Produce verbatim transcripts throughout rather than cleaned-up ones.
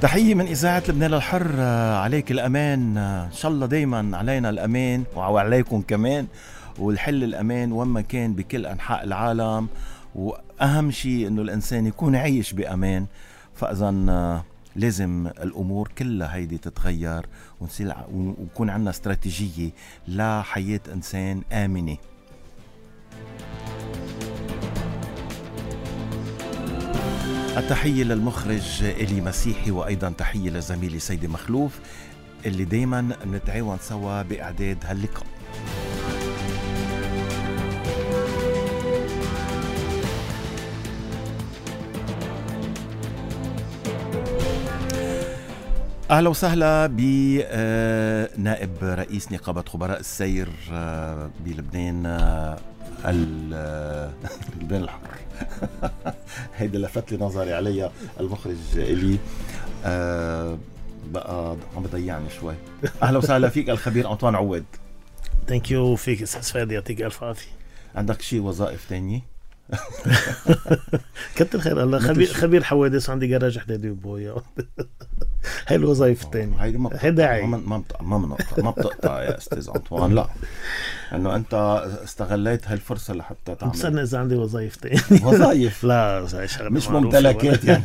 تحية من إذاعة لبنان الحر. عليك الأمان، إن شاء الله دايما علينا الأمان وعليكم كمان، والحل الأمان وما كان بكل أنحاء العالم. وأهم شيء إنه الإنسان يكون عايش بأمان. فإذا لازم الأمور كلها هيدي تتغير ويكون عندنا استراتيجية لحياة إنسان آمنة. التحية للمخرج إلي مسيحي، وأيضا تحية لزميلي سيدي مخلوف اللي دايما نتعاون سوا بإعداد هاللقاء. أهلا وسهلا بنائب رئيس نقابة خبراء السير بلبنان لبنان الحر. هيدا لفت لي نظري عليها المخرج إلي. أه بقى عم بضيعني شوي. أهلا وسهلا فيك الخبير أنطوان عواد. ثانك يو فيك أستاذ فادي، يعطيك ألف عافية. عندك شي وظائف تانية؟ كتر خير الله. خبير خبير حوادث، عندي جراج حدادي وبويا. هاي الوظائف الثانية. هيدي ما بتقطع ما ما ما بتقطع يا أستاذ أنطوان. لا، إنه أنت استغليت هالفرصة لحتى تعمل. بستنى إذا عندي وظائف تانية. وظائف لا مش ممتلكات يعني.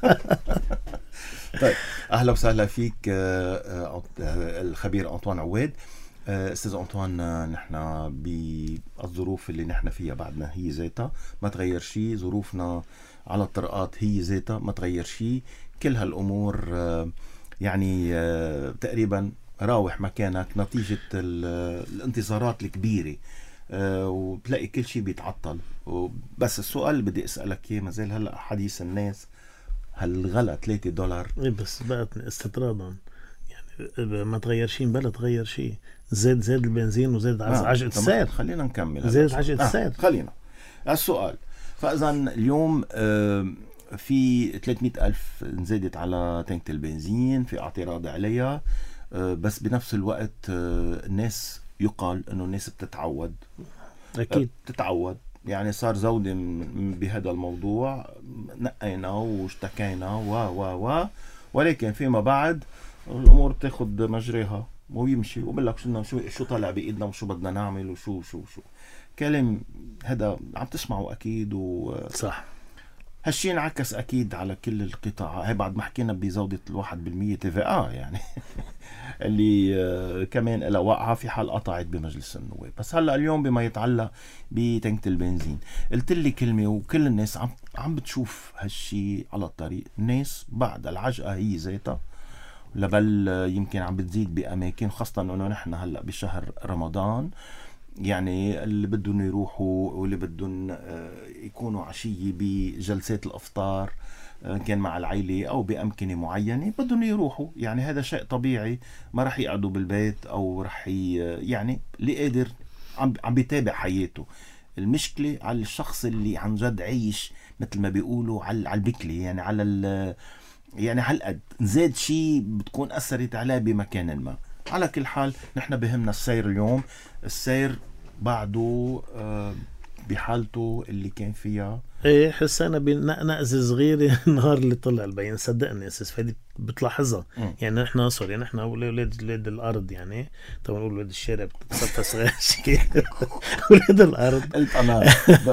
طيب أهلا وسهلا فيك الخبير أنطوان عواد. أستاذ أنطوان، نحن بالظروف اللي نحن فيها بعدنا هي ذاتها ما تغير شيء، ظروفنا على الطرقات هي ذاتها ما تغير شيء. كل هالأمور يعني تقريبا راوح مكانك نتيجة الانتظارات الكبيرة، وبتلاقي كل شيء بيتعطل. بس السؤال اللي بدي أسألك إياه ما زال هلأ حديث الناس، هل غلى ثلاثة دولار؟ بس بقت استطرادا يعني، ما تغير شيء بلا تغير شيء. زاد زاد البنزين وزاد آه. عجقة السعر. خلينا نكمل. زاد عجقة السعر. آه. خلينا السؤال. فإذا اليوم آه في ثلاثمئة ألف نزادت على تانك البنزين، في اعتراض عليها، آه بس بنفس الوقت آه الناس يقال إنه الناس بتتعود. أكيد آه بتتعود يعني. صار زودة بهذا الموضوع، نقينا واشتكينا و و و ولكن فيما بعد الأمور بتاخد مجريها ويمشي، وبقول شو شو شو طالع بإيدنا وشو بدنا نعمل وشو شو شو كلام. هذا عم تسمعوا أكيد. و صح، هالشي انعكس أكيد على كل القطاع. هاي بعد ما حكينا بزودة الواحد بالمية تي في آ يعني اللي كمان لها وقعها في حال قطعت بمجلس النواب. بس هلأ اليوم بما يتعلق بتنكة البنزين، قلت لي كلمة وكل الناس عم عم بتشوف هالشي على الطريق. الناس بعد العجقة هي ذاتها لبل يمكن عم بتزيد بأماكن، خاصة أنه نحن هلأ بشهر رمضان. يعني اللي بدهم يروحوا واللي بدهم يكونوا عشية بجلسات الأفطار كان مع العائلة أو بأمكنة معينة بدهم يروحوا. يعني هذا شيء طبيعي، ما رح يقعدوا بالبيت أو رح يعني اللي قادر عم عم بيتابع حياته. المشكلة على الشخص اللي عن جد عيش مثل ما بيقولوا على على البكلي، يعني على ال يعني هالقد زاد شيء بتكون أثرت عليه بمكان ما. على كل حال نحن بهمنا السير اليوم. السير بعده بحالته اللي كان فيها. ايه حسنا بنقزة صغيرة النهار اللي طلع البين. صدقني اساس فادي بتلاحظها. م. يعني نحن سوري نحن اولاد اولاد الارض، يعني طبعا نقول اولاد الشارع بتصفى صغير شيء. اولاد الارض قلت انا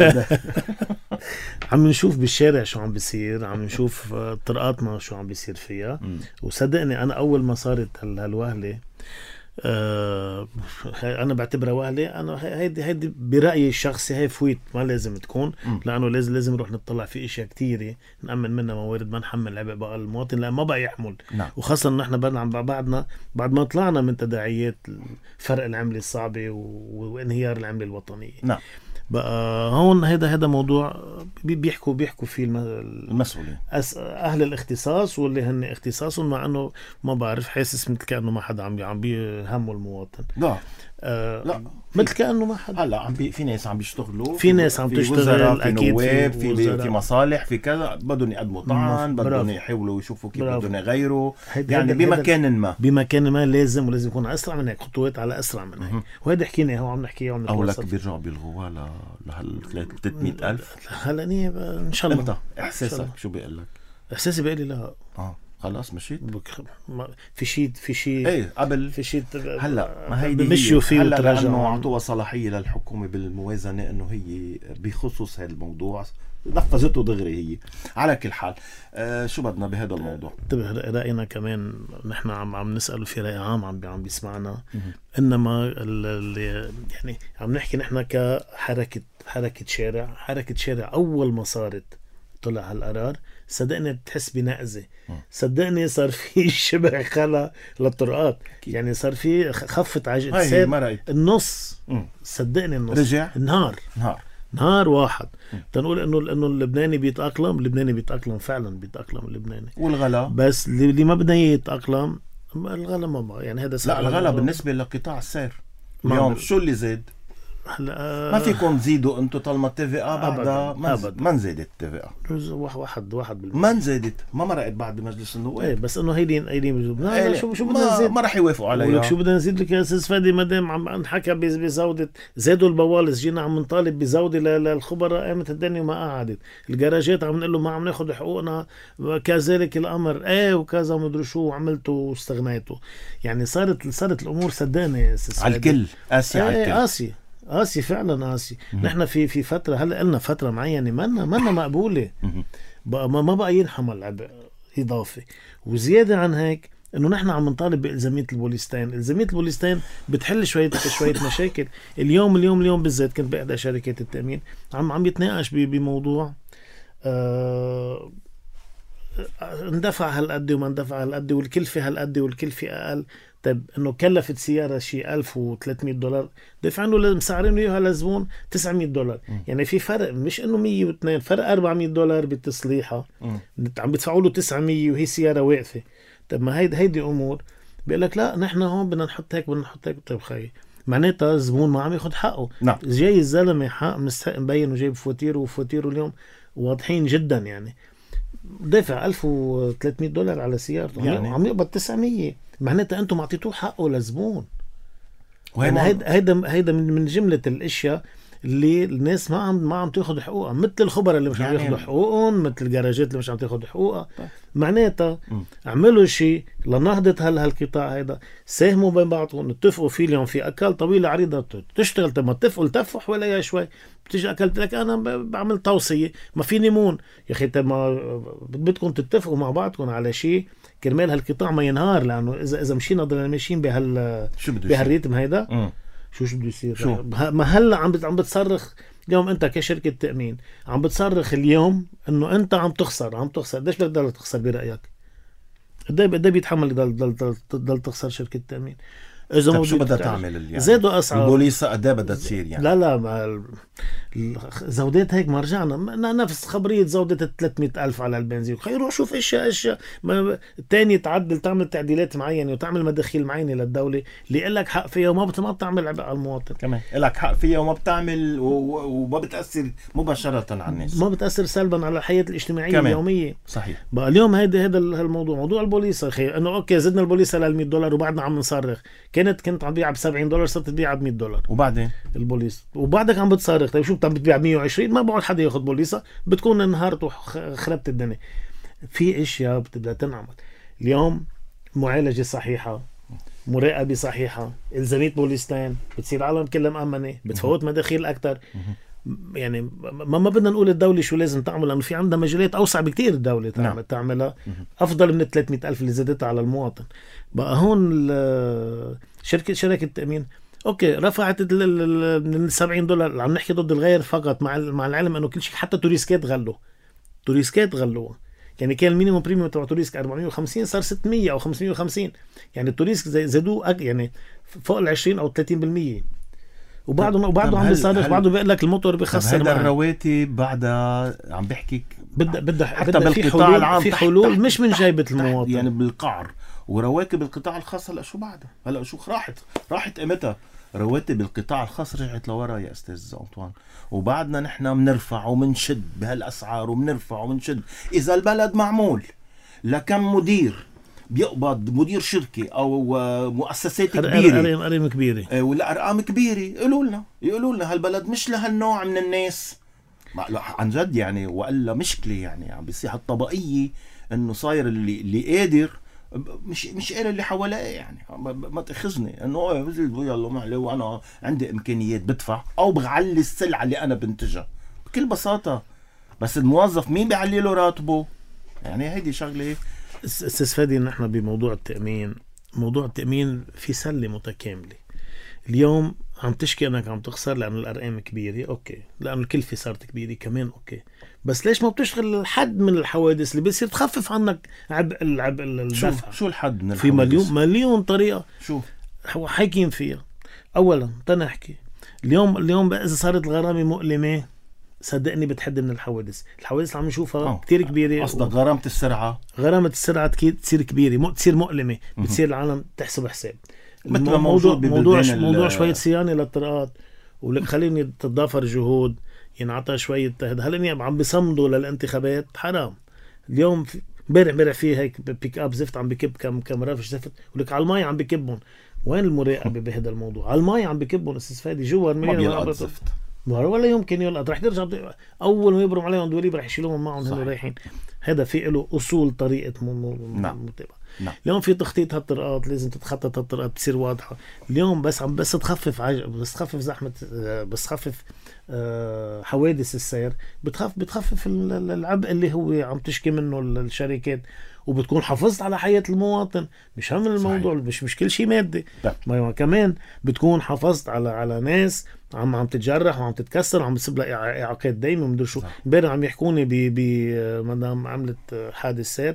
عم نشوف بالشارع شو عم بيصير، عم نشوف طرقاتنا شو عم بيصير فيها. م. وصدقني انا اول ما صارت هالوهله آه انا بعتبرها وهله. انا هيدي هيدي برايي الشخصي هي فويت ما لازم تكون، لانه لازم لازم نروح نطلع في اشياء كتيره نامن منها موارد، ما نحمل عبء بقى المواطن لان ما بقى يحمل. نعم. وخاصه نحن بعدنا بعدنا بعد ما طلعنا من تداعيات فرق العمله الصعبه وانهيار العمله الوطنيه. نعم. بقى هون هذا هذا موضوع بيحكوا بيحكوا فيه المسؤولين اهل الاختصاص واللي هن اختصاصهم، مع انه ما بعرف حاسس مثل كانه ما حدا عم عم بيهمه المواطن. لا آه لا مثل كانه ما حدا. هلا عم بي في ناس عم بيشتغلوا، في ناس عم تشتغل، في نواب، في في, في مصالح، في كذا بدهم يقدموا طعن، بدهم يحاولوا يشوفوا كيف بدهم يغيروا. يعني بمكان ما بمكان ما لازم ولازم يكون اسرع من هيك، خطوات على اسرع من هيك. وهذا حكينا هو عم نحكي عن او لك بيرجعوا بيلغوا ل لهال ثلاثمئة ألف. هلا ان شاء الله. انت احساسك شو بيقول لك؟ احساسي بيقول لي لا. اه خلاص مشيت. بك- ما- في شيء في شيء ايه قبل في شيء هلا ما هيدي بمشيوا فيه هلا لانه وتراجعوا. اعطوها صلاحيه للحكومه بالموازنه انه هي بخصوص هذا الموضوع نفذته دغري هي. على كل حال آه شو بدنا بهذا الموضوع؟ انتبه، راينا كمان نحن عم عم نسال في راي عام عم عم بيسمعنا. انما اللي يعني عم نحكي نحن كحركه حركه شارع حركه شارع اول ما صارت طلع هالقرار صدقني بتحس بنقزه. صدقني صار في شبه خلا للطرقات، يعني صار في خفت عجل هاي ساب مرقت النص. مم. صدقني النص رجع نهار نهار. نهار واحد. تنقول انه انه اللبناني بيتاقلم، اللبناني بيتاقلم فعلا بيتاقلم اللبناني، والغلا بس اللي اللي ما بده يتاقلم الغلا ما بقى. يعني هذا لا الغلا بالنسبه لقطاع السير ما اليوم عم- شو اللي زاد؟ هلا ما فيكم تزيدوا انتم طالما التفقه بعدها أبداً، ما أبداً. ما انزادت التفقه، واحد واحد بالمية. ما انزادت، ما مرقت بعد بمجلس ايه النواب. بس انه هيدي هيدي لا إيه، لا شو شو بدنا ما, نزيد؟ ما رح يوافقوا بقول لك عليها. شو بدنا نزيد لك يا استاذ فادي؟ ما دام عم انحكى بز- بزوده، زادوا البوالص، جينا عم نطالب بزوده ل- للخبراء، قامت الدنيا ما قعدت. الجراجات عم نقول له ما عم ناخذ حقوقنا، كذلك الامر ايه وكذا مدري شو، وعملتوا واستغنيتوا. يعني صارت صارت الامور صدقني يا استاذ على فادي. الكل قاسي على ايه الكل. قاسي قاسي فعلا قاسي. نحن في في فتره هلا قلنا فتره معينه منا منا مقبوله، مهم. بقى ما ما بقى ينحمل عبء اضافي. وزياده عن هيك انه نحن عم نطالب بالزاميه البوليستين. الزاميه البوليستين بتحل شويه شويه مشاكل. اليوم اليوم اليوم بالذات كنت باحدى شركات التامين عم عم يتناقش ب- بموضوع آه اندفع هالقد وما اندفع هالقد، والكلفه هالقد والكلفه اقل. طيب انه كلفت سياره شيء ألف وثلاثمية دولار، دافعين له مسعرين اياها للزبون تسعمية دولار. م. يعني في فرق، مش انه مية واثنين، فرق أربعمية دولار بالتصليحه. مم. عم بدفعوا له تسعمية وهي سياره واقفه. طيب ما هيدي هيدي امور بيقول لك لا نحن هون بدنا نحط هيك بدنا نحط هيك. طيب خيي معناتها الزبون ما عم ياخذ حقه. نعم. جاي الزلمه حق مستحق مبين وجايب فواتيره وفواتيره اليوم واضحين جدا. يعني دافع ألف وثلاثمية دولار على سيارته، يعني. يعني عم يقبض تسعمية. معناتها انتم معطيتوه حقه للزبون. وين يعني هون؟ هيدا هيدا هيدا من من جمله الاشياء اللي الناس ما عم ما عم تاخذ حقوقها، مثل الخبراء اللي مش عم يعني- ياخذوا حقوقهم، مثل الجراجات اللي مش عم تاخذ حقوقها. طيب. معناتها مم. اعملوا شيء لنهضة هال هالقطاع هيدا، ساهموا بين بعضكم، اتفقوا فيه. اليوم في اكل طويله عريضه تشتغل. طب ما اتفقوا التفح ولا يا شوي بتيجي اكلت لك انا ب- بعمل توصيه ما فيني مون يا اخي. طب ما بدكم تتفقوا مع بعضكم على شيء كرمال هالقطاع ما ينهار. لانه اذا اذا مشينا ضلنا ماشيين بهال شو بده يصير؟ بهالريتم هيدا مم. شو شو بده يصير؟ شو؟ ه- ما هلا عم بت- عم بتصرخ اليوم انت كشركه تامين، عم بتصرخ اليوم انه انت عم تخسر عم تخسر. ليش بدك تضل تخسر برايك؟ قد ايه قد ايه بيتحمل يضل ضل ضل ضل تخسر شركه تامين؟ اذا طب ما شو بدك بدها تعرف- تعمل يعني؟ زادوا اسعار البوليس قد ايه بدها تصير يعني؟ لا لا ما ال- الزودات هيك ما رجعنا ما- نفس خبرية زودة ال ثلاثمية ألف على البنزين. خي روح شوف اشياء اشياء ما التاني تعدل تعمل تعديلات معينة وتعمل مداخيل معينة للدولة اللي إلك حق فيها وما بت- ما بتعمل عبء على المواطن. كمان لك حق فيها وما بتعمل و- و- وما بتأثر مباشرة على الناس. ما بتأثر سلبا على الحياة الاجتماعية كمان. اليومية. صحيح. بقى اليوم هيدا هذا الموضوع موضوع البوليس اخي انه اوكي زدنا البوليس لل مية دولار وبعدنا عم نصرخ. كانت كنت عم بيع ب سبعين دولار صرت تبيع ب مية دولار وبعدين البوليس وبعدك عم بتصرخ. طيب شو بتعم بتبيع ب مية وعشرين؟ ما بقعد حدا ياخذ بوليسه، بتكون انهارت وخربت الدنيا. في اشياء بتبدا تنعمل اليوم، معالجه صحيحه، مراقبه صحيحه، الزاميه بوليستين، بتصير عالم كلها مأمنه، بتفوت مداخيل اكثر. يعني ما ما بدنا نقول الدولة شو لازم تعمل، لأنه في عندها مجالات أوسع بكتير الدولة تعمل نعم. تعملها أفضل من ثلاثمية ألف اللي زادتها على المواطن. بقى هون ال- شركة شركة التأمين اوكي رفعت ال- ال- من ال سبعين دولار. عم نحكي ضد الغير فقط، مع ال- مع العلم انه كل شيء حتى توريسكات غلوا توريسكات غلوها. يعني كان المينيموم بريميوم تبع توريسك أربعمية وخمسين صار ستمية او خمسمية وخمسين. يعني التوريسك زي- زادوه أك- يعني فوق ال عشرين او ثلاثين بالمية. وبعده وبعده عم هل- بيصادف هل- بعده بيقول لك الموتور طب بخسر هيدا معه. الرواتب بعدها عم بحكيك بدها بدها حتى بدها في بالقطاع حلول العام في تحت- حلول تحت- مش من تحت- جيبة تحت المواطن. يعني بالقعر. ورواتب القطاع الخاص هلا شو بعدها؟ هلا شو راحت راحت قيمتها. رواتب القطاع الخاص رجعت لورا يا استاذ أنطوان، وبعدنا نحن بنرفع وبنشد بهالاسعار وبنرفع وبنشد. اذا البلد معمول لكم مدير بيقبض مدير شركة او آه، مؤسسات كبيرة أرقام أرقام كبيرة. آه، ولا ارقام كبيرة، يقولوا لنا يقولوا لنا هالبلد مش لهالنوع من الناس. ما- لا، عن جد يعني، والا مشكلة يعني عم بيصير هالطبقية انه صاير اللي اللي قادر مش مش قادر اللي حواليه يعني ما تاخذني انه يلا ما عليه وانا عندي امكانيات بدفع او بغلي السلعه اللي انا بنتجها بكل بساطه. بس الموظف مين بيعلي له راتبه؟ يعني هيدي شغله. استاذ فادي نحن بموضوع التامين، موضوع التامين في سله متكامله. اليوم عم تشكي انك عم تخسر لانه الارقام كبيره، اوكي، لانه الكلفه صارت كبيره كمان، اوكي، بس ليش ما بتشتغل الحد من الحوادث اللي بيصير تخفف عنك عبء العبء الدفع؟ شو شو الحد من في مليون مليون طريقه شو حاكين فيها. اولا تنحكي اليوم اليوم اذا صارت الغرامه مؤلمه صدقني بتحد من الحوادث. الحوادث اللي عم نشوفها كتير كبيره. قصدك و... غرامه السرعه غرامه السرعه تصير كبيره، مو تصير مؤلمه، بتصير العالم تحسب حساب. موضوع موضوع موضوع شويه صيانه للطرقات، وخليني تتضافر جهود ينعطى شويه. هلا عم بيصمدوا للانتخابات حرام. اليوم امبارح امبارح في هيك بيك اب زفت عم بكب كم كم رافش زفت ولك على المي عم بكبهم. وين المراقبه بهذا الموضوع؟ على المي عم بكبهم استاذ فادي جوا المليون زفت ولا يمكن يلقط. رح ترجع اول ما يبرم عليهم دوليب رح يشيلوهم معهم هن رايحين. هذا في له اصول طريقه متابعه. نعم. اليوم في تخطيط هالطرقات، لازم تتخطط هالطرقات تصير واضحه. اليوم بس عم بس تخفف عج... بس تخفف زحمه، بس تخفف أه... حوادث السير، بتخف بتخفف العبء اللي هو عم تشكي منه الشركات، وبتكون حافظت على حياة المواطن. مش هم الموضوع صحيح. مش مش كل شيء مادي، ما كمان بتكون حافظت على على ناس عم عم تتجرح وعم تتكسر وعم بتصيب لها اعاقات دايما ومدري شو. امبارح عم يحكوني ب ب مدام عملت حادث سير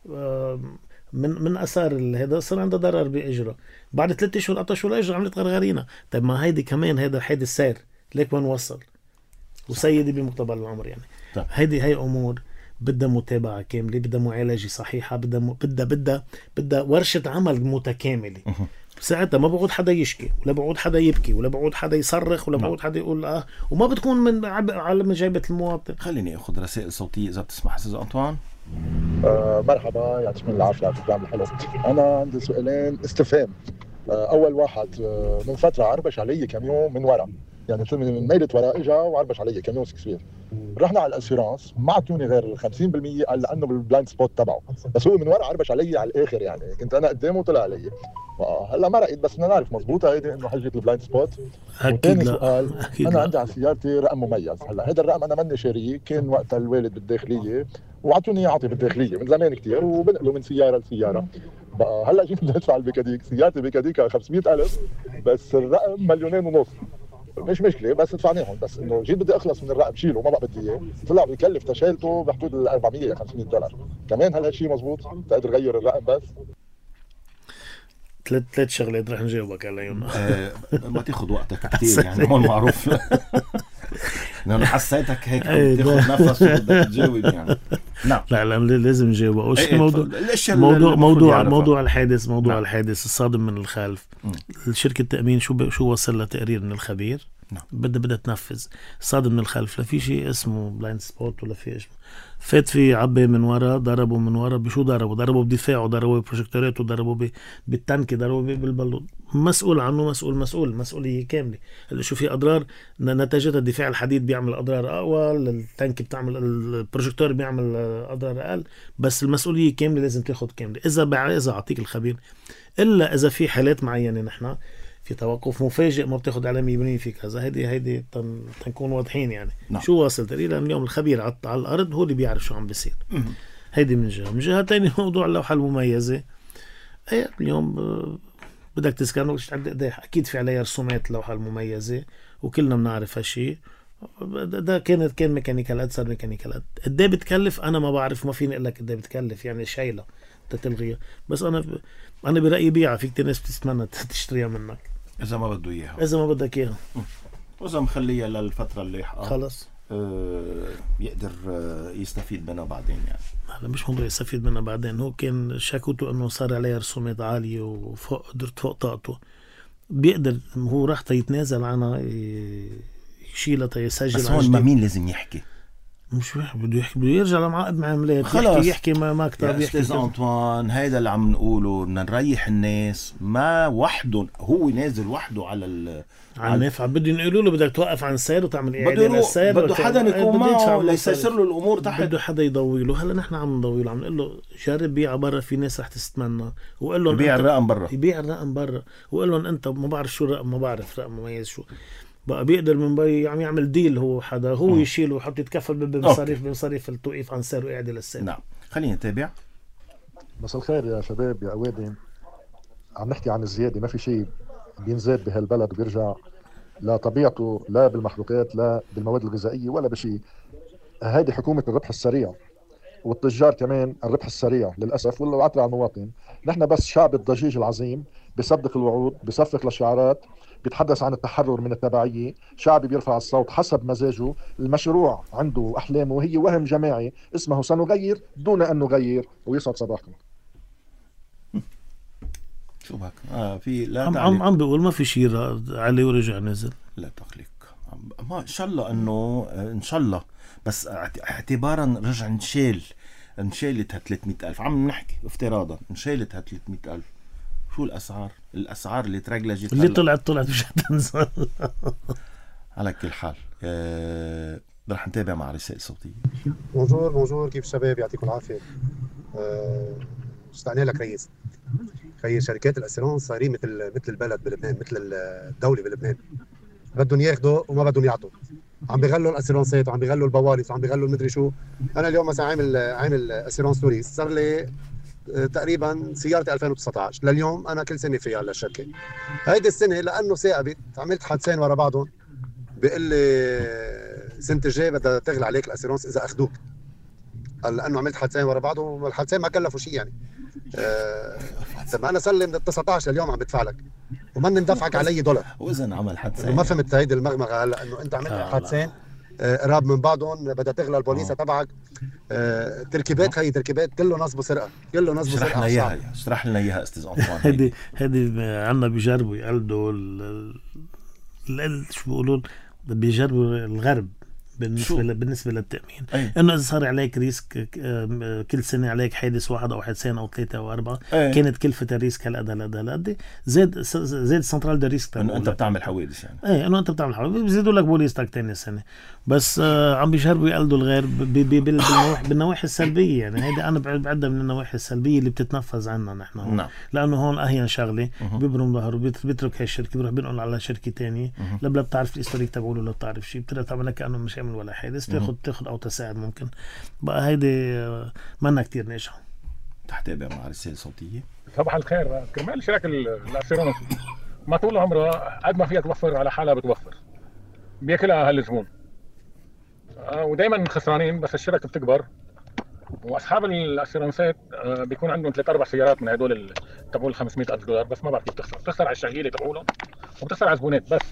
من من اثار هذا صار عندها ضرر باجره، بعد ثلاثة اشهر قطع شو الاجر عملت غرغرينا. طيب ما هيدي كمان هذا حادث سير ليك وين وصل وسيدي بمقتبل العمر يعني. طيب. هيدي هي امور بدها متابعه كامله، بدها معالجه صحيحه، بدها بدها بدها بدها ورشه عمل متكامله. ساعتها ما بقعد حدا يشكي ولا بقعد حدا يبكي ولا بقعد حدا يصرخ ولا بقعد حدا يقول اه، وما بتكون من عبء على مجابة المواطن. خليني اخذ رسائل صوتيه اذا بتسمح استاذ انطوان. آه مرحبا، يعطيكم العافيه على البرنامج الحلو. انا عندي سؤالين استفهام. آه اول واحد، آه من فتره عربش علي كاميون من ورا، يعني من ميلة ورا اجا وعربش علي كاميون سكسوير. رحنا على الاسيرانس ما عطوني غير خمسين بالمية قال لانه بالبلايند سبوت تبعه، بس هو من ورا عربش علي على الاخر، يعني كنت انا قدامه وطلع علي. هلا ما رأيت، بس بدنا نعرف مضبوطه هيدي انه حجه البلايند سبوت. اكيد سؤال، انا لا. عندي على سيارتي رقم مميز. هلا هذا الرقم انا ماني شاريه، كان وقت الوالد بالداخليه وعطوني اياه، اعطي بالداخليه من زمان كتير وبنقله من سياره لسياره. بقى هلا جيت بدي ادفع البيكاديك، سيارتي بيكاديكا خمسمية ألف بس الرقم مليونين ونص. مش مشكله بس دفعناهم، بس انه جيت بدي اخلص من الرقم شيله ما بقى بدي اياه، طلع بيكلف تشيلته بحدود ال أربعمية خمسمية دولار. كمان هل هالشيء مزبوط؟ تقدر تغير الرقم بس؟ ثلاث ثلاث شغلات رح نجاوبك عليهم. آه ما تاخذ وقتك كثير يعني، هون معروف. انا حسيتك هيك تاخذ نفس وبدك تجاوب يعني. نعم لا لا لازم نجاوب. وش الموضوع موضوع موضوع موضوع الحادث موضوع نعم. الحادث الصادم من الخلف. م. الشركه التامين شو شو وصل لها تقرير من الخبير. نعم. بدها بدها تنفذ الصادم من الخلف. لا في شيء اسمه بلايند سبوت ولا في اسمه فات في عبه من ورا، ضربوا من ورا. بشو ضربوا؟ ضربوا بدفاعه، ضربوا ببروجيكتورات، وضربوا بالتانك، ضربوا بالبلوط. مسؤول عنه مسؤول مسؤول مسؤوليه كامله. هلا شو في اضرار نتجتها الدفاع الحديد بيعمل اضرار اقوى، التانك بتعمل، البروجيكتور بيعمل اضرار اقل، بس المسؤوليه كامله لازم تاخذ كامله. اذا بع... اذا اعطيك الخبير، الا اذا في حالات معينه نحن في توقف مفاجئ ما بتاخد على مية بالمية في كذا، هيدي هيدي تن... تنكون واضحين يعني. نعم. شو واصل تقريبا اليوم الخبير على الارض هو اللي بيعرف شو عم بيصير. هيدي من جهه. من جهه ثانيه موضوع اللوحه المميزه. اي اليوم بدك تسكن وش عندك قديح، اكيد في عليها رسومات اللوحه المميزه وكلنا بنعرف هالشيء. ده كانت كان ميكانيكال صار ميكانيكال. قد ايه بتكلف انا ما بعرف، ما فيني اقول لك قد ايه بتكلف يعني شايله تتلغيها، بس انا انا برايي بيعها. في كتير ناس بتتمنى تشتريها منك اذا ما بده اياها، اذا ما بدك اياها، واذا مخليها للفتره اللي خلص آه يقدر آه يستفيد منها بعدين يعني. هلا مش موضوع يستفيد منها بعدين، هو كان شكوته انه صار عليها رسومات عاليه وفوق قدرت فوق طاقته. بيقدر هو راح يتنازل عنها يشيلها يسجل. بس هون ما مين لازم يحكي؟ مش بيحكي، بده يحكي، بده يرجع لمعقد معاملات، خلاص. يحكي يحكي ما ما كتاب يا يحكي استاذ كذا. انطوان، هيدا اللي عم نقوله، بدنا نريح الناس. ما وحده هو نازل وحده على ال على النافعة بده ينقلوا له بدك توقف عن السير وتعمل بده إعادة يروح، للسير، بده حدا يكون معه ليسير له الامور تحت. بده حدا يضوي له. هلا نحن عم نضوي له، عم نقول له جرب بيع برا، في ناس رح تستمنى، وقول لهم يبيع الرقم برا، يبيع الرقم برا، وقول لهم انت ما بعرف شو الرقم، ما بعرف رقم مميز شو بقى، بيقدر من بي عم يعمل ديل، هو حدا هو م. يشيله ويحط يتكفل بمصاريف بمصاريف التوقيف عن سير وإعادة للسير. نعم. خلينا نتابع. مساء الخير يا شباب يا اوادم. عم نحكي عن الزياده، ما في شيء بينزاد بهالبلد وبيرجع لا طبيعته، لا بالمخلوقات، لا بالمواد الغذائيه، ولا بشيء. هذه حكومه الربح السريع، والتجار كمان الربح السريع للاسف، ولا العطر على المواطن. نحن بس شعب الضجيج العظيم، بيصدق الوعود، بيصفق للشعارات، بيتحدث عن التحرر من التبعيه، شعبي بيرفع الصوت حسب مزاجه. المشروع عنده احلامه، وهي وهم جماعي اسمه سنغير دون ان نغير. ويسعد صباحكم. شو بك؟ اه في لا عم عم عم بيقول ما في شيء عليه ورجع نزل. لا تخليك، ما ان شاء الله انه ان شاء الله، بس اعتبارا رجع نشيل انشالتها ثلاثمئة ألف، عم نحكي افتراضا انشالتها ثلاثمئة ألف. شو الاسعار؟ الاسعار اللي ترجلجت اللي طلعت طلعت مش هتنزل. على كل حال أه... رح نتابع مع رسائل صوتيه. بونجور بونجور، كيف الشباب؟ يعطيكم العافيه. أه... استعني لك رئيس. خيي شركات الاسيرونس صايرين مثل مثل البلد بلبنان، مثل الدوله بلبنان، بدهم ياخذوا وما بدهم يعطوا. عم بيغلوا الاسيرونسات وعم بيغلوا البواليس وعم بيغلوا المدري شو. انا اليوم مثلا عامل عامل اسيرونس توريست، صار لي تقريبا سيارتي ألفين وتسعة عشر لليوم، انا كل سنه فيها للشركه. هيدي السنه لانه ثاقبت عملت حادثين ورا بعضهم، بيقول لي السنه الجايه بدها تغلى عليك الاسيرونس اذا اخذوك، لانه عملت حادثين ورا بعضهم والحادثين ما كلفوا شيء يعني. أه... طب انا صار لي من تسعة عشر لليوم عم بدفع لك وما ندفعك علي دولار. واذا عمل حادثه ما فهمت هيدي المغمغه هلا، انه انت عملت حادثين قراب من بعضهم بدها تغلى البوليسه تبعك. آه، تركيبات خي تركيبات كله نصب وسرقه، كله نصب وسرقه. اشرح لنا اياها، اشرح لنا اياها استاذ انطوان. هيدي هيدي عندنا بيجربوا يقلدوا ال شو بيقولوا، بيجربوا الغرب بالنسبه ل... بالنسبه للتامين. أي. انه اذا صار عليك ريسك كل سنه عليك حادث واحد او حادثين او ثلاثه او اربعه، أي. كانت كلفه الريسك هالقد هالقد هالقد، زاد زاد سنترال دو ريسك انه انت بتعمل حوادث يعني. ايه انه انت بتعمل حوادث، بيزيدوا لك بوليستك ثاني سنه. بس آه عم بيجربوا يقلدوا الغير بالنواحي السلبيه يعني. هيدا انا بعدها من النواحي السلبيه اللي بتتنفذ عنا نحن هون. نعم. لانه هون اهين شغله بيبرم ظهره بيترك هاي الشركه بيروح بينقل على شركه ثانيه، لا بلا بتعرف الهيستوريك تبعوله ولا بتعرف شيء، بتقدر تعمل لك كانه مش عامل ولا حادث، تاخذ تاخذ او تساعد ممكن بقى. هيدي منا كتير ناجحه. تحتابع مع رسالة صوتيه. صباح الخير. كرمال شركة الاسيرونس ما طول عمرها قد ما فيها توفر على حالها بتوفر، بياكلها هالزبون ودائما خسرانين. بس الشركه بتكبر واصحاب الاسيرونسات بيكون عندهم ثلاث اربع سيارات من هدول تبعوا ال خمسمئة ألف دولار، بس ما بعرف كيف بتخسر بتخسر على الشغيله تبعولهم وبتخسر على الزبونات بس.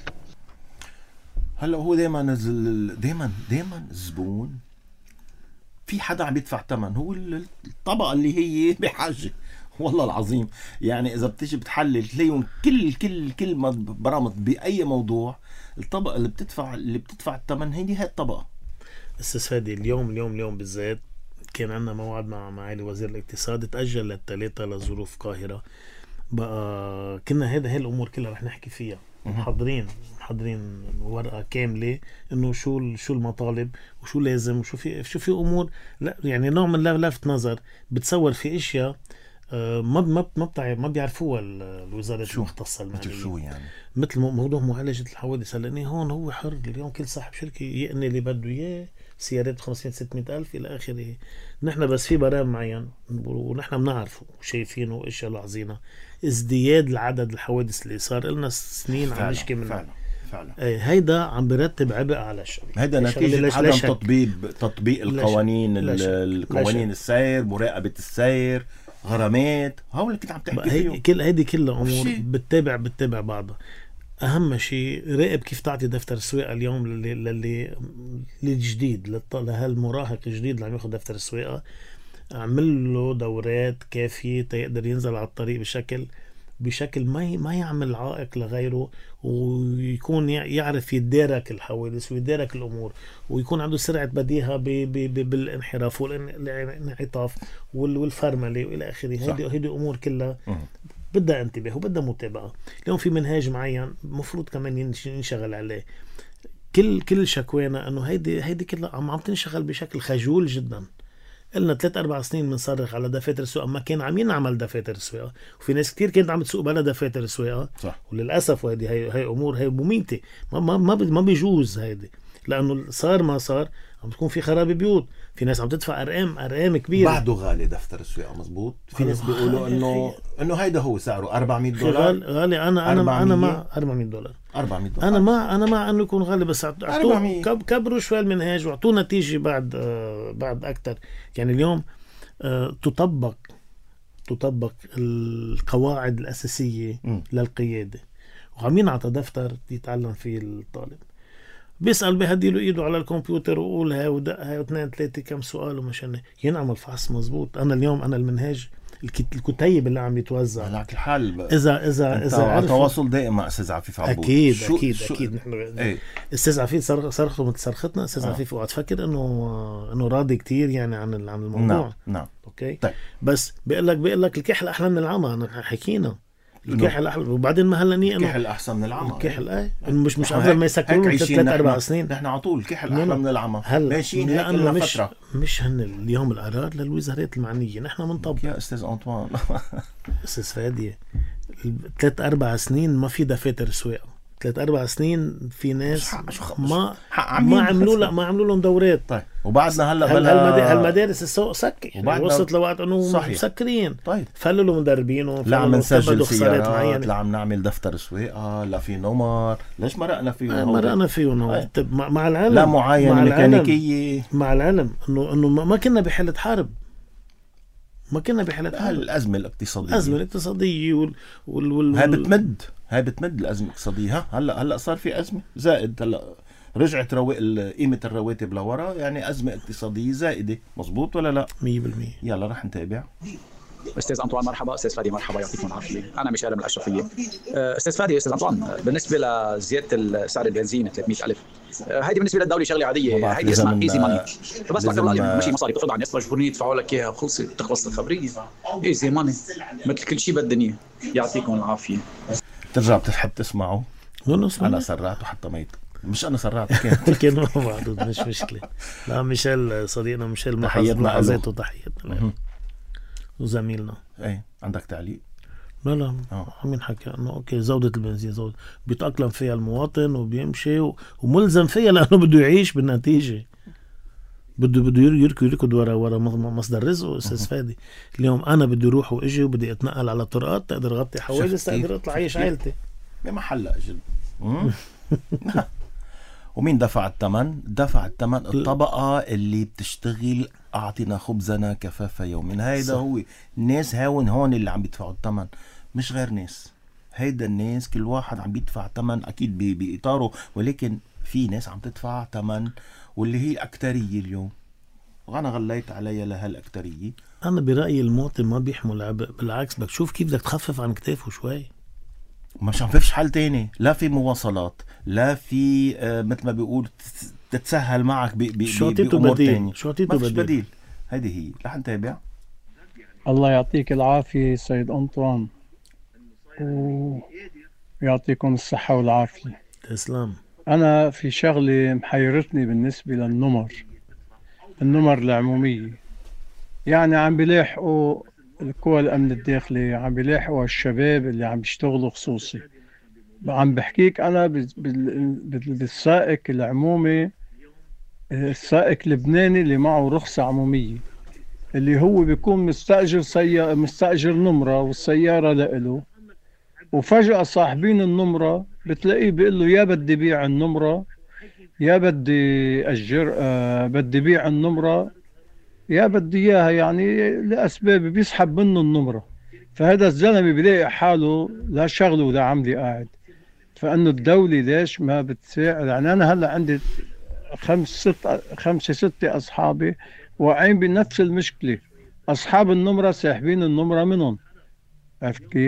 هلا هو دائما دائما دائما الزبون في حدا عم يدفع ثمن، هو الطبقه اللي هي بحاجه. والله العظيم يعني اذا بتيجي بتحلل تلاقيهم كل كل كل ما برامج باي موضوع الطبقه اللي بتدفع اللي بتدفع الثمن هي هي الطبقه. استاذ فادي، اليوم اليوم اليوم بالذات كان عندنا موعد مع معالي وزير الاقتصاد، تاجل للثلاثه لظروف قاهره. بقى كنا هذا هي الامور كلها رح نحكي فيها، محضرين محضرين ورقه كامله انه شو شو المطالب وشو لازم وشو في شو في امور لا يعني نوع من لفت نظر. بتصور في اشياء ما ما ما ما بيعرفوها الوزاره المختصه المعنيه. شو يعني؟ مثل موضوع معالجه الحوادث. لاني هون هو حر اليوم، كل صاحب شركه يقني اللي بده اياه، سيارات ب خمسمئة ستمئة ألف الى اخره. نحن بس في برام معين ونحن بنعرفه وشايفينه واشياء لاحظينها، ازدياد العدد الحوادث اللي صار لنا سنين عم نشكي منه. فعلا فعلا. ايه هيدا عم برتب عبء على الشغل. هيدا نتيجة عدم تطبيق تطبيق القوانين القوانين السير، مراقبة السير، غرامات، هول اللي كنت عم تحكي فيه. كل هيدي كلها امور بتتابع بتتابع بعضها. اهم شيء راقب كيف تعطي دفتر السواقه اليوم للي للي للجديد لهالمراهق الجديد اللي عم ياخذ دفتر السواقه. اعمل له دورات كافيه تيقدر ينزل على الطريق بشكل بشكل ما ما يعمل عائق لغيره، ويكون يعرف يتدارك الحوادث ويتدارك الأمور، ويكون عنده سرعة بديهة بالانحراف والانعطاف والفرملة وإلى آخره. هيدي هيدي أمور كلها بدها انتباه وبدها متابعة. اليوم في منهاج معين مفروض كمان ينشغل عليه. كل كل شكوانا انه هيدي هيدي كلها عم عم تنشغل بشكل خجول جدا. قلنا ثلاث اربع سنين بنصرخ على دفاتر السواقه، ما كان عم ينعمل دفاتر السواقه، وفي ناس كتير كانت عم تسوق بلا دفاتر السواقه. صح. وللاسف هيدي هي, هي امور هي مميته، ما ما ما, ما بيجوز هيدي، لانه صار ما صار عم تكون في خراب بيوت، في ناس عم تدفع ارقام ارقام كبيره. بعده غالي دفتر السواقه، مزبوط. في ناس بيقولوا انه انه هيدا هو سعره أربعمية دولار. غالي. انا انا انا مع أربعمية دولار. أربعمية دولار. انا ما انا مع انه يكون غالي، بس اعطوه كب كبروا شوي المنهاج واعطوه نتيجه بعد آه بعد اكثر. يعني اليوم آه تطبق تطبق القواعد الاساسيه م. للقياده، وعم ينعطى دفتر يتعلم فيه الطالب. بيسأل بهدي له ايده على الكمبيوتر وقول هاي ودق هاي واثنين ثلاثة كم سؤال ومشان ينعمل فحص مزبوط. انا اليوم انا المنهاج الكتيب اللي عم يتوزع على الحال ب... اذا اذا اذا على تواصل دائم مع استاذ عفيف عبود. اكيد شو اكيد شو اكيد نحن ايه. استاذ عفيف صرخ صرخته مثل صرختنا. استاذ آه. عفيف اوعى تفكر انه انه راضي كتير يعني عن عن الموضوع. نعم نعم. اوكي طيب. بس بيقول لك بيقول لك الكحل احلى من العمى. انا حكينا الكحل احلى، وبعدين ما هلني انه الكحل احسن من العمى. الكحل ايه مش مش افضل ما يسكرون ثلاث اربع سنين. نحن على طول الكحل احلى من العمى ماشيين هيك لنا مش فترة. مش هن اليوم القرار للوزارات المعنيه، نحن بنطبق يا استاذ انطوان. استاذ فادي ثلاث اربع سنين ما في دفاتر سواقه. ثلاث اربع سنين في ناس ما ما عملوا لا ما عملوا لهم دورات. طيب وبعدنا هلا بلا هالمدارس السوق سك يعني وصلت لوقت انه مسكرين. طيب فللوا مدربينهم، لا عم نسجل سيارات، لا عم نعمل دفتر سواقه، لا في نمر. ليش مرقنا فيهم؟ مرقنا فيهم طيب مع العلم لا معاينه ميكانيكيه. مع العلم انه انه ما كنا بحالة حرب، ما كنا بحالة حرب. الازمه الاقتصاديه الازمه الاقتصاديه وال وال, وال... هاي بتمد هاي بتمد الازمه الاقتصاديه. ها هلا هلا صار في ازمه زائد، هلا رجعت روا... قيمه الرواتب لورا، يعني ازمه اقتصاديه زائده. مزبوط ولا لا؟ مية بالمية. يلا رح نتابع. استاذ انطوان مرحبا. استاذ فادي مرحبا، يعطيكم العافيه. انا مشاري من الاشرفيه. استاذ فادي، استاذ انطوان، بالنسبه لزياده سعر البنزين ثلاثمية ألف، هيدي بالنسبه للدوله شغله عاديه، هيدي اسمها ايزي ماني. بس بعتبر مش مصاري بتاخذ عن ناس مجبورين يدفعوا لك اياها وخلصت تخلص الخبريه. ايزي ماني مثل كل شيء بالدنيا. يعطيكم العافيه. ترجع بتحب تسمعوا؟ انا سرعت وحتى ميت. مش انا سرعت كان كان معدود مش مشكله. لا ميشيل صديقنا ميشيل محظته تحياتنا وزميلنا. ايه عندك تعليق؟ لا لا عم ينحكي انه اوكي زودة البنزين زودة بيتأقلم فيها المواطن وبيمشي و... وملزم فيها لانه بده يعيش بالنتيجة، بده بده يركض يركض ورا ورا مصدر رزقه. استاذ فادي اليوم انا بدي اروح واجي وبدي اتنقل على طرقات تقدر اغطي حوادث تقدر اطلع عيش عائلتي بمحل اجل. ومين دفع الثمن؟ دفع الثمن الطبقة اللي بتشتغل أعطينا خبزنا كفافة يومين. هيدا هو الناس هون هون اللي عم بيدفعوا الثمن، مش غير ناس. هيدا الناس كل واحد عم بيدفع ثمن أكيد بإطاره، ولكن في ناس عم تدفع ثمن واللي هي الأكترية اليوم، وأنا غليت عليها لهالأكترية. أنا برأيي المواطن ما بيحمل عبء، بالعكس بدك تشوف كيف بدك تخفف عن كتافه شوي. مش عم فيش حل تاني، لا في مواصلات، لا في آه مثل ما بيقول تتسهل معك بأمور تانية. شو عطيته بديل؟ بديل. هذه هي. رح نتابع. الله يعطيك العافية سيد أنطوان ويعطيكم الصحة والعافية. تسلم. أنا في شغلة محيرتني بالنسبة للنمر النمر العمومية. يعني عم بيلاحقوا القوى الأمن الداخلي، عم بيلاحقوا الشباب اللي عم بيشتغلوا خصوصي. عم بحكيك أنا بالسائق العمومي، السائق اللبناني اللي معه رخصة عمومية، اللي هو بيكون مستأجر سيارة مستأجر نمرة والسيارة لإله، وفجأة صاحبين النمرة بتلاقيه بيقول له يا بدي بيع النمرة يا بدي أجر آه بدي بيع النمرة يا بدي إياها، يعني لأسباب بيسحب منه النمرة. فهذا الزلمة بيلاقي حاله لا شغله ولا عملي قاعد. فأنه الدولة ليش ما بتساعد؟ يعني أنا هلأ عندي خمس ست خمسة ستة أصحابي واقعين بنفس المشكلة، أصحاب النمرة ساحبين النمرة منهم، عرفت كيف؟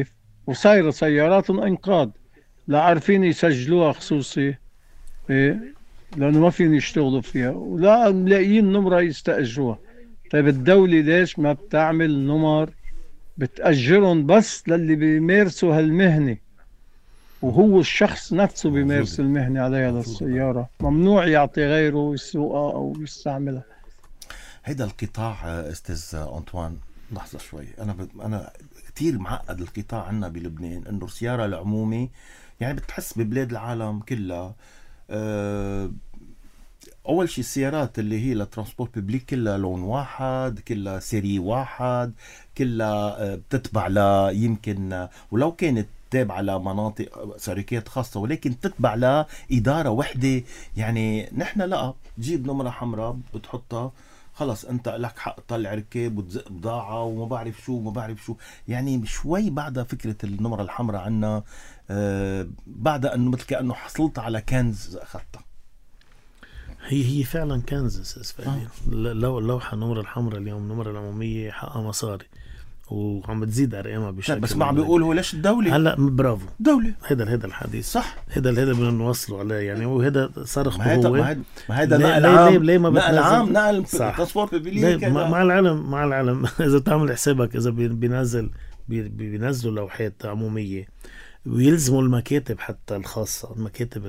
وصايرة سيارات انقاذ لا عارفين يسجلوها خصوصي، إيه؟ لأنه ما فين يشتغلوا فيها، ولا ملاقيين نمرة يستأجروها. طيب الدولة ليش ما بتعمل نمر بتأجرهم بس للي بيمارسوا هالمهنة، وهو الشخص نفسه بيمارس المهنة عليها للسيارة، ممنوع يعطي غيره يسوقها أو يستعملها. هيدا القطاع استاذ أنطوان، لحظة شوي، أنا ب... أنا كتير معقد القطاع عنا بلبنان، إنه السيارة العمومي يعني بتحس ببلاد العالم كلها أه... أول شيء السيارات اللي هي لترانسبورت ببليك كلها لون واحد، كلها سيري واحد، كلها بتتبع ل يمكن ولو كانت تابعة لمناطق شركات خاصة، ولكن تتبع لإدارة وحدة. يعني نحن لا تجيب نمرة حمراء بتحطها خلص انت لك حق تطلع ركاب وتزق بضاعة وما بعرف شو وما بعرف شو. يعني شوي بعد فكرة النمرة الحمراء عنا آه بعد انه مثل كأنه حصلت على كنز اخذتها. هي هي فعلا كنز استاذ فادي. لو اللوحة النمرة الحمراء اليوم النمرة العمومية حقها مصاري وعم بتزيد ارقامها بشكل. بس ما عم بيقول هو ليش الدولة هلا برافو دولة. هيدا هيدا الحديث صح، هيدا هيدا بدنا نوصله عليه. يعني وهذا صرخ ما هو ما هيدا نقل عام، ليه ما نقل عام، نقل ترانسبورت ببليك. مع العلم مع العلم اذا بتعمل حسابك اذا بينزل بينزلوا لوحات عمومية ويلزموا المكاتب حتى الخاصة، المكاتب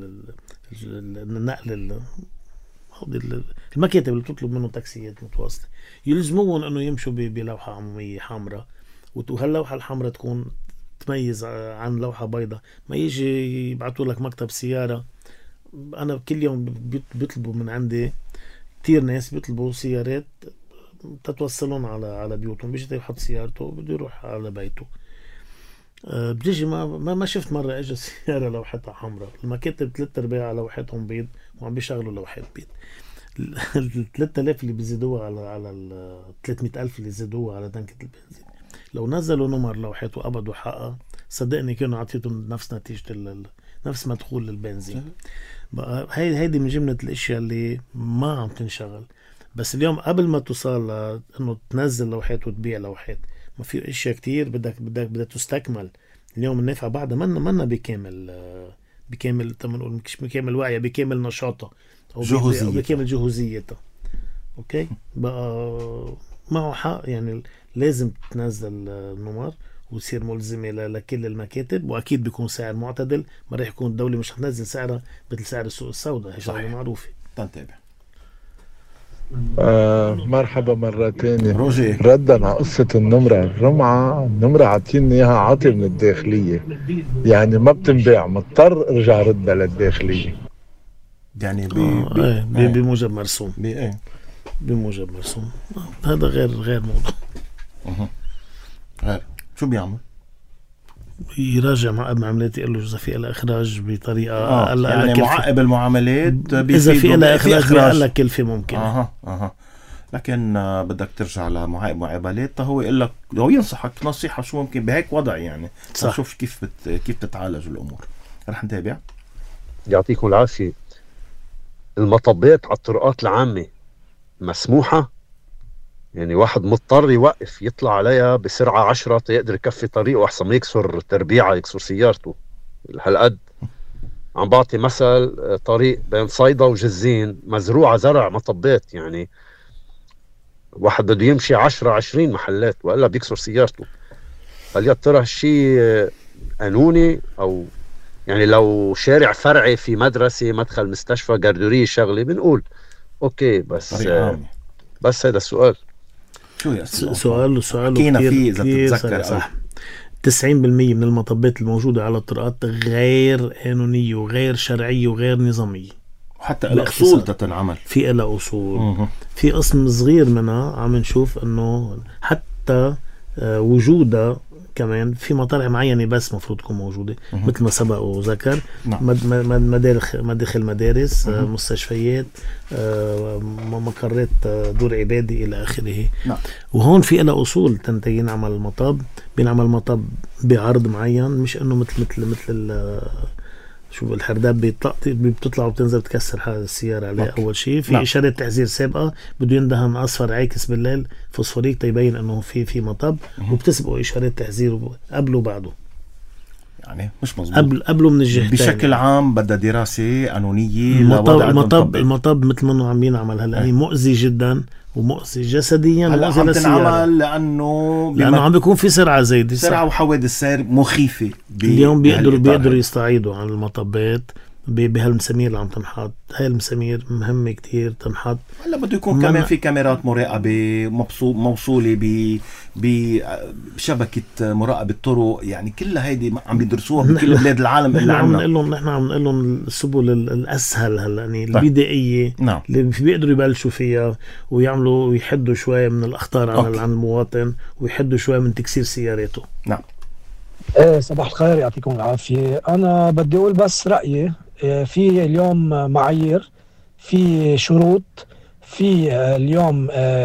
النقل المكاتب اللي بتطلب منه تاكسيات متواصلة يلزموهم انه يمشوا بلوحة عمومية حمراء، وهاللوحة الحمراء تكون تميز عن لوحة بيضاء. ما يجي يبعتوا لك مكتب سيارة. انا كل يوم بيطلبوا من عندي كتير ناس بيطلبوا سيارات تتوصلون على على بيوتهم، بيجي يحط سيارته بده يروح على بيته. أه بتيجي ما ما شفت مرة اجى سيارة لوحتها حمراء. المكاتب ثلاث ارباع لوحتهم بيض وعم بيشغلوا لوحات بيض. ال ثلاثة آلاف اللي بيزيدوها على على ال ثلاثمئة ألف اللي زيدوها على تنكة البنزين، لو نزلوا نمر لوحات وقبضوا حقها صدقني كانوا عطيتهم نفس نتيجة نفس مدخول البنزين. بقى هي هيدي من جملة الاشياء اللي ما عم تنشغل. بس اليوم قبل ما توصل انه تنزل لوحات وتبيع لوحات ما في اشياء كتير بدك بدك بدها تستكمل. اليوم النافعة بعدها منا منا بكامل بكامل تمنقول مش بكامل وعيها، بكامل نشاطها أو جهوزية، بكامل جهوزيتها. اوكي بقى معه حق. يعني لازم تنزل النمر وتصير ملزمة لكل المكاتب، واكيد بيكون سعر معتدل. ما راح يكون الدولة مش هتنزل سعرها مثل سعر السوق السوداء، هي شغلة معروفة. تنتبه. آه مرحبا مرة تانية روجي. ردا على قصة النمرة الرمعة. النمرة عطيني اياها عاطي من الداخلية، يعني ما بتنباع، مضطر ارجع ردها للداخلية. يعني ب آه ب ايه بي بموجب مرسوم ب ايه بموجب مرسوم. هذا غير غير موضوع. اها غير شو بيعمل؟ يراجع معقب معاملات، يقول له اذا في لها اخراج بطريقه آه أقل يعني معقب المعاملات اذا في لها اخراج بأقل كلفه ممكن. اها اها لكن آه بدك ترجع لمعقب معاملات هو يقول لك لو ينصحك نصيحه شو ممكن بهيك وضع. يعني شوف كيف بت... كيف تتعالج الامور. رح نتابع. يعطيكم العافيه. المطبات على الطرقات العامه مسموحه، يعني واحد مضطر يوقف يطلع عليها بسرعة عشرة تيقدر يكفي طريقه أحسن ما يكسر تربيعة يكسر سيارته. هالقد عم بعطي مثل طريق بين صيدا وجزين مزروعة زرع مطبات، يعني واحد بده يمشي عشرة عشرين محلات وإلا بيكسر سيارته. هل يا ترى هالشي قانوني؟ أو يعني لو شارع فرعي في مدرسة مدخل مستشفى جاردورية شغلة بنقول أوكي، بس بس هذا السؤال. شو يا سؤال سؤال حكينا فيه إذا تتذكر. صح. تسعين بالمية من المطبات الموجودة على الطرقات غير قانونية وغير شرعية وغير نظامية. وحتى الأصول تتنعمل في إلها أصول. مه. في قسم صغير منها عم نشوف إنه حتى وجودها كمان في مطارح معينة بس مفروض تكون موجودة. مه. مثل ما سبق وذكر. نعم. مدارخ مداخل مدارس، مه. مستشفيات، مقرات دور عبادي إلى آخره. نعم. وهون في إلها أصول تنتهي ينعمل المطب. بينعمل مطب بعرض معين، مش إنه مثل مثل مثل شو الحرداب بيطلع بتطلع وبتنزل تكسر هذا السيارة عليه. نعم. أول شيء في نعم. إشارة تحذير سابقة بده يندهن أصفر عاكس بالليل فوسفوريك تيبين إنه في في مطب. مه. وبتسبقوا إشارة تحذير قبل وبعده. يعني مش مظبوط. قبل قبله من الجهتين بشكل عام بدها دراسة قانونية. المطب المطب, المطب مثل ما انه عم ينعمل هلا يعني مؤذي جدا ومؤذي جسديا ومؤذي للسيارة لأنه لأنه عم بيكون في سرعة زايدة سرعة وحوادث سير مخيفة. اليوم بيقدروا بيقدروا يستعيدوا عن المطبات بهالمسامير اللي عم تنحط. هاي المسامير مهمة كتير تنحط. هلا بده يكون كمان في كاميرات مراقبة موصولة بشبكة مراقبة طرق، يعني كلها هيدي عم بيدرسوها بكل بلاد العالم اللي عم نقول لهم. نحن عم نقول لهم السبل الأسهل هلا يعني البدائية نعم. اللي بيقدروا يبلشوا فيها ويعملوا ويحدوا شوية من الأخطار عن, عن المواطن ويحدوا شوية من تكسير سيارته. نعم. ايه صباح الخير يعطيكم العافية. أنا بدي أقول بس رأيي. في اليوم معايير، في شروط، في اليوم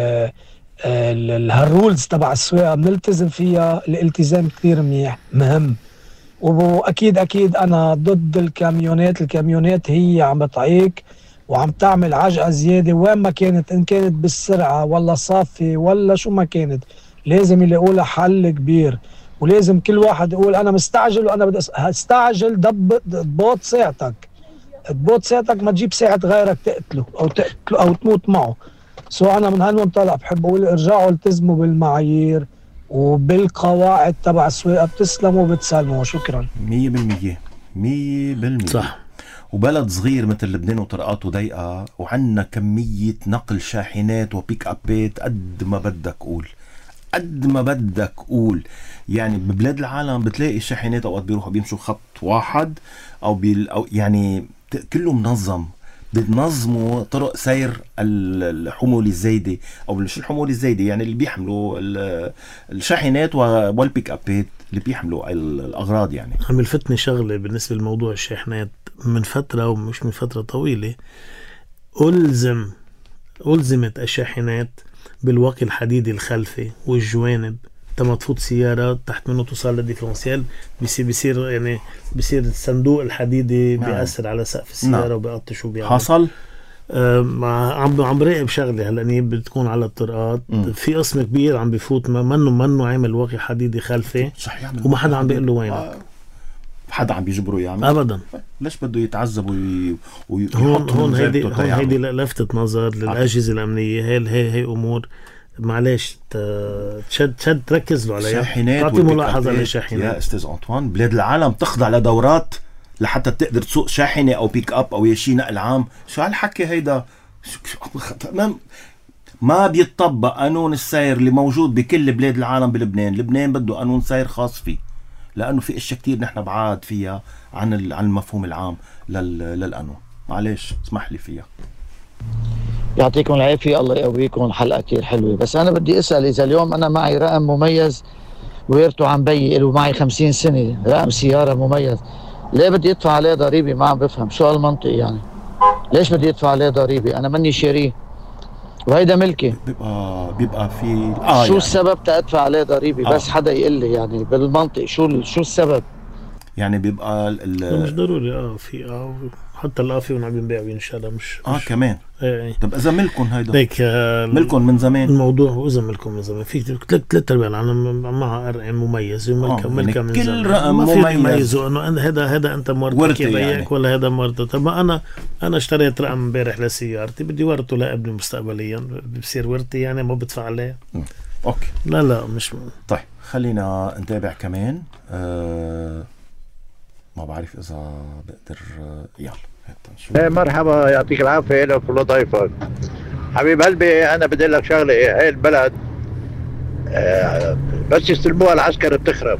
الرولز تبع السواقة بنلتزم فيها. الالتزام كثير منيح مهم. وأكيد أكيد أنا ضد الكاميونات. الكاميونات هي عم بتعيق وعم تعمل عجقة زيادة وين ما كانت، إن كانت بالسرعة ولا صافي ولا شو ما كانت. لازم يلاقوا لها حل كبير، ولازم كل واحد يقول أنا مستعجل وأنا بدي استعجل. ضبط ساعتك، ضبط ساعتك، ما تجيب ساعة غيرك تقتله أو تقتله أو تموت معه. سو أنا من هالمنطلق بحب أقول ارجعوا التزموا بالمعايير وبالقواعد تبع السواقة. بتسلموا وبتسلموا. شكرا. مية بالمية مية بالمية صح. وبلد صغير مثل لبنان وطرقاته ضيقة وعنا كمية نقل شاحنات وبيك أبات قد ما بدك قول قد ما بدك قول. يعني ببلاد العالم بتلاقي الشاحنات اوقات بيروحوا بيمشوا خط واحد او, بيل أو يعني كله منظم. بتنظموا طرق سير الحمول الزايدة او مش الحمول الزايدة، يعني اللي بيحملوا الشاحنات والبيك ابات اللي بيحملوا الاغراض. يعني عم يلفتني شغلة بالنسبة لموضوع الشاحنات. من فترة ومش من فترة طويلة ألزم ألزمت الشاحنات بالواقي الحديدي الخلفي والجوانب تما تفوت سيارات تحت منه توصل للديفرنسيال. بيصير بيصير يعني بيصير الصندوق الحديدي نعم. بيأثر على سقف السيارة نعم. وبيقطش وبيعمل. حصل آه عم عم براقب شغله هلا اني بتكون على الطرقات م. في قسم كبير عم بيفوت منه منه عامل واقي حديدي خلفي وما حدا عم بيقول له وينك. آه. حدا عم بيجبره يعمل ابدا. ليش بده يتعذب وي... ويحط هون هون هيدي هون هيدي لفتة نظر للأجهزة الأمنية. هي هي هي أمور معلش تشد تشد تركز له عليها. تعطي ملاحظة للشاحنات يا أستاذ أنطوان. بلاد العالم تخضع لدورات لحتى تقدر تسوق شاحنة أو بيك أب أو شيء نقل عام. شو هالحكي هيدا؟ ما بيتطبق قانون السير اللي موجود بكل بلاد العالم. بلبنان لبنان بده قانون سير خاص فيه لأنه في اشياء كتير نحن بعاد فيها عن عن المفهوم العام للقانون. معلش اسمح لي فيها. يعطيكم العافية. الله يقويكم. حلقة كتير حلوة. بس أنا بدي أسأل إذا اليوم أنا معي رقم مميز ويرته عم بيي له معي خمسين سنة رقم سيارة مميز، ليه بدي أدفع عليه ضريبة؟ ما عم بفهم سؤال منطقي. يعني ليش بدي أدفع عليه ضريبة؟ أنا مني شاريه وهيدا ملكي. بيبقى بيبقى في آه شو يعني. السبب تأدفع عليه ضريبة؟ آه. بس حدا يقول لي يعني بالمنطق شو شو السبب؟ يعني بيبقى ال مش ضروري. اه في اه حتى القافي ونعم ينباع وينشرى مش اه مش كمان. ايه. طب اذا ملكم هيدا هيك آه ملكم من زمان الموضوع. اذا ملكم من زمان في ثلاث ثلاث ارباع العالم معها رقم مميز وملكها آه. ملكها يعني من كل زمان. رقم ما في مميز انه هذا هذا انت مرتك يعني. ولا هذا مرته. طب ما انا انا اشتريت رقم امبارح لسيارتي بدي ورثه لابني مستقبليا بصير ورثي يعني ما بدفع عليه. اوكي لا لا مش م... طيب خلينا نتابع كمان. أه... ما بعرف اذا بقدر. يلا ايه مرحبا يعطيك العافيه لك كل ضيفك حبيب قلبي. انا بدي لك شغله. هاي البلد آه بس يستلموها العسكر بتخرب.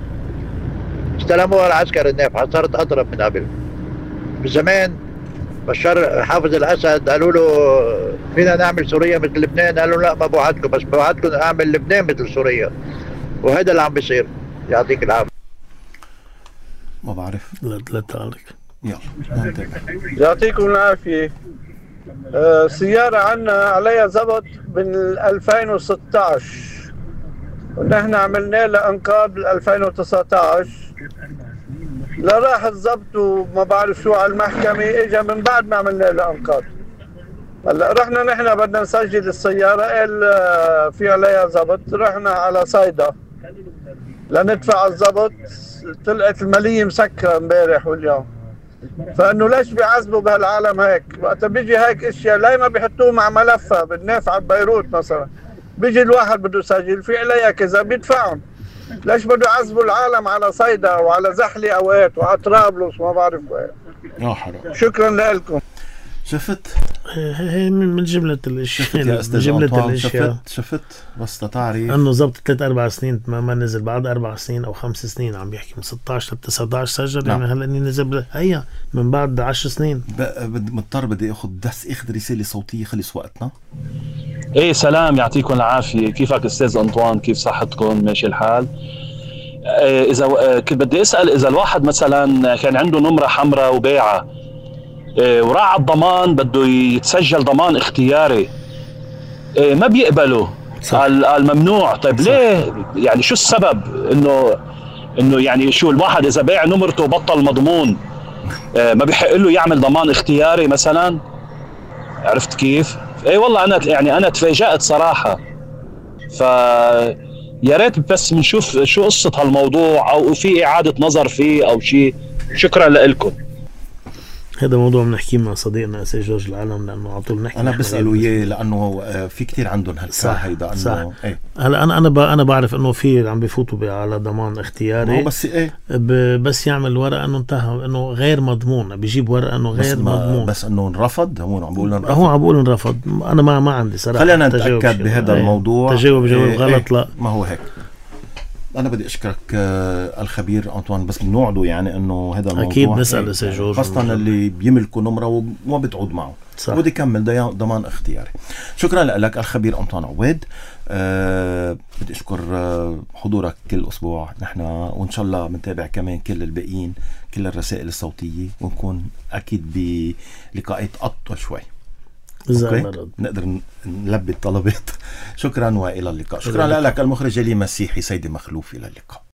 استلموها العسكر النافعه صارت اضرب من قبل. بزمان بشار حافظ الاسد قالوا له فينا نعمل سوريا مثل لبنان، قالوا لا ما بوعدكم بس بوعدكم اعمل لبنان مثل سوريا. وهذا اللي عم بيصير. يعطيك العافيه. ما بعرف. لا لا تعالك. يلا يعطيكم العافية. آه سيارة عنا عليها ضبط من ألفين وستة عشر ونحن عملنا لها انقاذ بال ألفين وتسعة عشر. لا راح الضبط وما بعرف شو على المحكمة اجا من بعد ما عملنا لها انقاذ. هلا رحنا نحن بدنا نسجل السيارة قال في عليها ضبط. رحنا على صيدا لندفع الضبط. طلعت المالية مسكرة امبارح واليوم، فانه ليش بيعذبوا بهالعالم هيك؟ وقت بيجي هيك اشياء لا ما بيحطوه مع ملفها بالنافعة ببيروت مثلا، بيجي الواحد بده يسجل في عليها كذا بيدفعهم. ليش بده يعذبوا العالم على صيدا وعلى زحلي اوقات وعلى طرابلس وما بعرف وين؟ اه حرام. شكرا لكم. شفت هي من جملة الاشياء، يا من استاذ جملة أنطوان، الاشياء شفت شفت بس تعرف انه ضبط ثلاث اربع سنين ما ما نزل، بعد اربع سنين او خمس سنين عم بيحكي من ستة عشر ل تسعة عشر سجل. نعم. يعني هلا اني نزل هي من بعد عشر سنين. مضطر بدي اخذ بس اخذ رسالة صوتية، خلص وقتنا. ايه سلام، يعطيكم العافية. كيفك استاذ أنطوان؟ كيف صحتكم؟ ماشي الحال؟ إيه اذا كنت بدي اسأل، اذا الواحد مثلا كان عنده نمرة حمراء وبيعة إيه وراح على الضمان بده يتسجل ضمان اختياري، إيه ما بيقبلوا، الممنوع. طيب صح. ليه يعني؟ شو السبب؟ انه انه يعني شو الواحد اذا بيع نمرته وبطل مضمون إيه ما بيحق له يعمل ضمان اختياري مثلا؟ عرفت كيف؟ اي والله انا يعني انا تفاجأت صراحة. ف يا ريت بس بنشوف شو قصة هالموضوع او في اعادة نظر فيه او شيء. شكرا لكم. هذا موضوع بنحكيه مع صديقنا سي جورج العالم، لانه على طول نحكي. انا بساله اياه لانه في كتير عندهم هالساعه هيدا انه ايه. هلا انا انا انا بعرف انه في عم بفوتوا على ضمان اختياري، بس ايه بس يعمل ورقه انه انتهى انه غير مضمون، بيجيب ورقه انه غير بس مضمون، بس انه انرفض. هو عم بيقول انرفض، هو عم بيقول انرفض. انا ما ما عندي صراحه. خلينا نتاكد بهذا الموضوع. تجاوب جواب ايه غلط. ايه لا ما هو هيك. أنا بدي أشكرك آه الخبير أنطوان، بس بنوعده يعني إنه هذا الموضوع أكيد نسأل سي جورج، خاصة اللي بيملكوا نمرة وما بتعود معه بدي يكمل ضمان اختياري. شكرا لك الخبير أنطوان عواد. أه بدي أشكر آه حضورك كل أسبوع نحن، وإن شاء الله بنتابع كمان كل الباقيين، كل الرسائل الصوتية، ونكون أكيد بلقاءات أطول شوي نقدر نلبي الطلبات. شكرا وإلى اللقاء. شكرا, شكرا لك المخرج لي مسيحي سيدي مخلوف. إلى اللقاء.